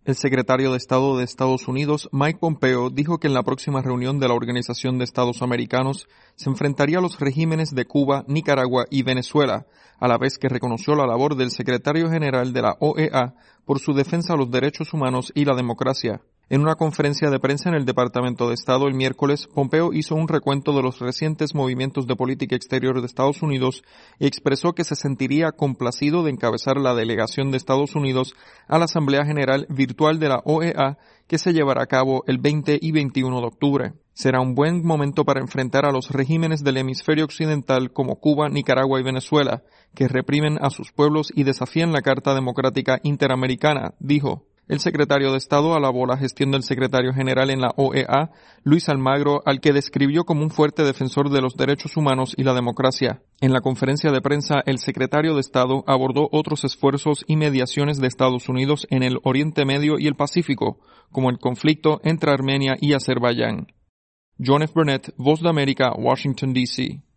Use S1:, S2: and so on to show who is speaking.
S1: El secretario de Estado de Estados Unidos, Mike Pompeo, dijo que en la próxima reunión de la Organización de Estados Americanos se enfrentaría a los regímenes de Cuba, Nicaragua y Venezuela, a la vez que reconoció la labor del secretario general de la OEA por su defensa a los derechos humanos y la democracia. En una conferencia de prensa en el Departamento de Estado el miércoles, Pompeo hizo un recuento de los recientes movimientos de política exterior de Estados Unidos y expresó que se sentiría complacido de encabezar la delegación de Estados Unidos a la Asamblea General Virtual de la OEA que se llevará a cabo el 20 y 21 de octubre. Será un buen momento para enfrentar a los regímenes del hemisferio occidental como Cuba, Nicaragua y Venezuela, que reprimen a sus pueblos y desafían la Carta Democrática Interamericana, dijo. El secretario de Estado alabó la gestión del secretario general en la OEA, Luis Almagro, al que describió como un fuerte defensor de los derechos humanos y la democracia. En la conferencia de prensa, el secretario de Estado abordó otros esfuerzos y mediaciones de Estados Unidos en el Oriente Medio y el Pacífico, como el conflicto entre Armenia y Azerbaiyán. John F. Burnett, Voz de América, Washington, D.C.